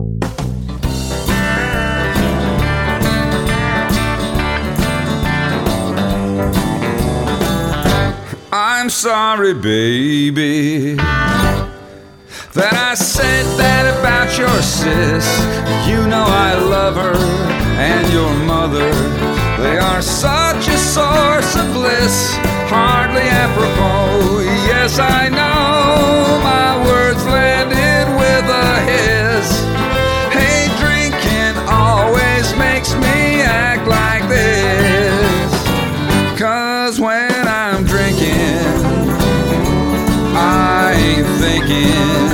I'm sorry, baby, that I said that about your sis. You know I love her and your mother. They are such a source of bliss, hardly apropos. Yes, I know my words landed with a hiss. Hey, drinking always makes me act like this. 'Cause when I'm drinking, I ain't thinking.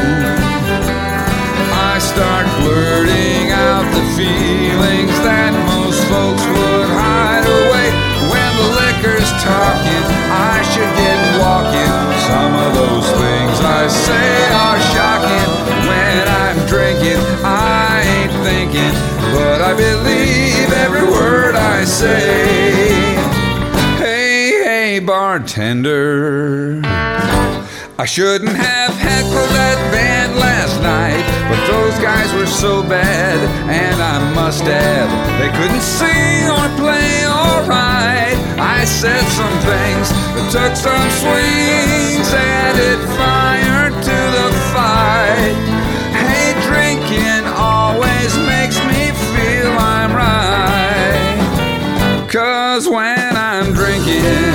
I start blurting out the feelings that most folks would hide away. When the liquor's talking, I should get walking. Some of those things I say are shocking. When I'm drinking, I ain't thinking, but I believe every word I say. Hey, bartender, I shouldn't have heckled that band last night, but those guys were so bad, and I must add, they couldn't sing or play alright. I said some things that took some swings, added fire to the fight. Hey, drinking always makes me feel I'm right. 'Cause when I'm drinking,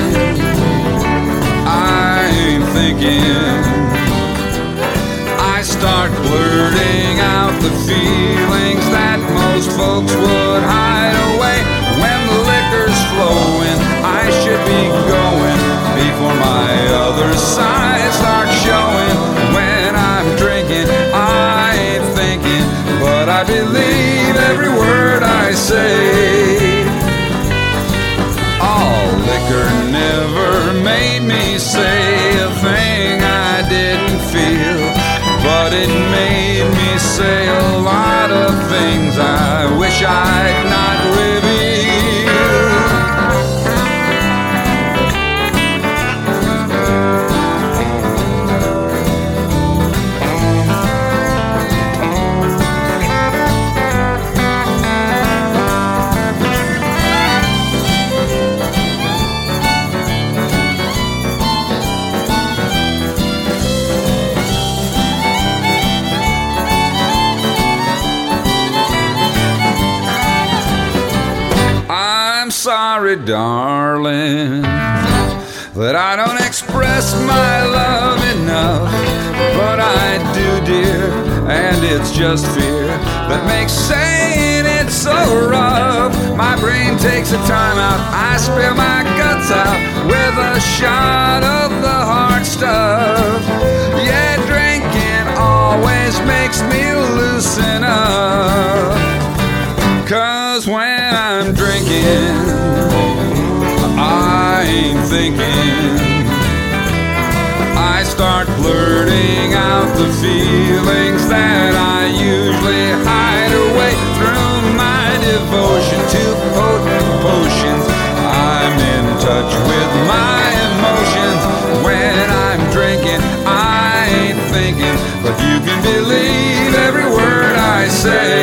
I ain't thinking. I start blurting out the feelings that most folks would hide away. When the liquor's flowing, I should be going before my other side starts showing. When I'm drinking, I ain't thinking, but I believe every word I say. All liquor never made me say a thing I didn't feel, but it made me say a lot of things I wish I'd not revealed. Sorry, darling, that I don't express my love enough, but I do, dear, and it's just fear that makes saying it so rough. My brain takes a time out, I spill my guts out with a shot of the hard stuff. Yeah, drinking always makes me loosen up. 'Cause when I'm drinking, I ain't thinking. I start blurting out the feelings that I usually hide away through my devotion to potent potions. I'm in touch with my emotions. When I'm drinking, I ain't thinking, but you can believe every word I say.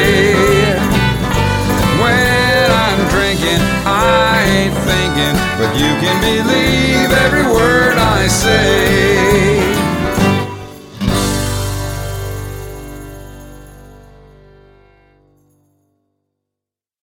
When I'm drinking, I ain't thinking, but you can believe every word I say.